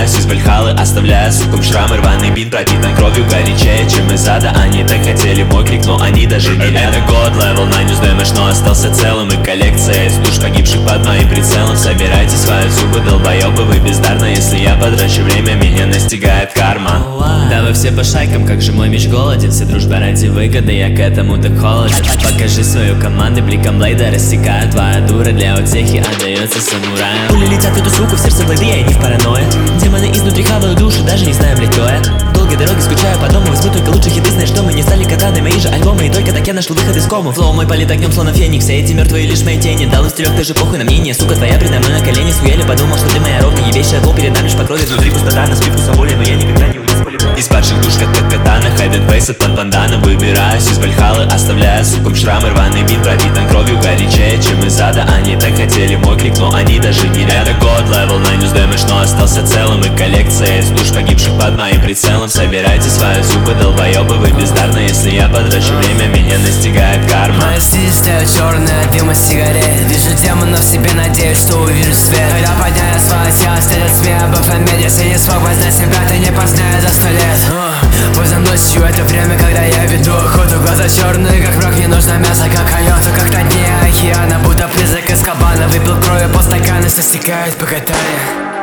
выбираюсь из Вальхалы, оставляя суком шрамы. Рваный бинт пропитан кровью горячее, чем из ада. Они так хотели мой крик, но они даже не это год, левел на news damage, но остался целым. И коллекция из душ погибших под моим прицелом. Собирайте свои зубы, долбоебы, вы бездарно. Если я потрачу время, меня настигает карма. Да вы все по шайкам, как же мой меч голоден. Все дружба ради выгоды, я к этому так холоден. Покажи свою команду, бликом блейда рассекает. Твоя дура для утехи отдается самураям. Пули летят в эту суку, в сердце блейды, я не в паранойя. Демоны изнутри хавают душу, даже не знаю, блядь, кто я. Долгие дороги, скучаю по дому, возьму только лучшие хиты. Знаешь, что мы не стали котами, мои же альбомы. И только так я нашел выход из кому. Флоу мой полит огнем, словно феникс. Все эти мертвые лишь мои тени. Дал стилек, ты же похуй на мнение. Сука твоя предо мной на колени схуяли. Подумал, что ты моя ровня, ебейшая зло перед нами ж по крови. Внутри пустота, на спивку боли, но я никогда не уйду с поля. Из падших душ, как катана, хайден фейс от пан-пандана. Выбираюсь из Вальхалы, оставляя суком шрамы. Рваный бинт пропитан кровью горячее, чем из ада. Они так хотели мой крик, но они даже не это год, левел на news damage, но остался целым. И коллекция из душ погибших под моим прицелом. Собирайте свои зубы, долбоебы, вы бездарно. Если я потрачу время, меня настигает карма. Мои стиль стоят черные от дыма сигарет. Вижу демонов в себе, надеюсь, что увижу свет. Когда подняли свое тело, стелят СМИ об ФМ. Если не смог познать себя, ты не познаешь за 100 лет. Поздно ночью это время, когда я веду охоту. Глаза черные, как враг, не нужно мясо, как койоту. Как на дне океана, будто призрак из кабана. Выпил крови по стакану, состекает по катанию.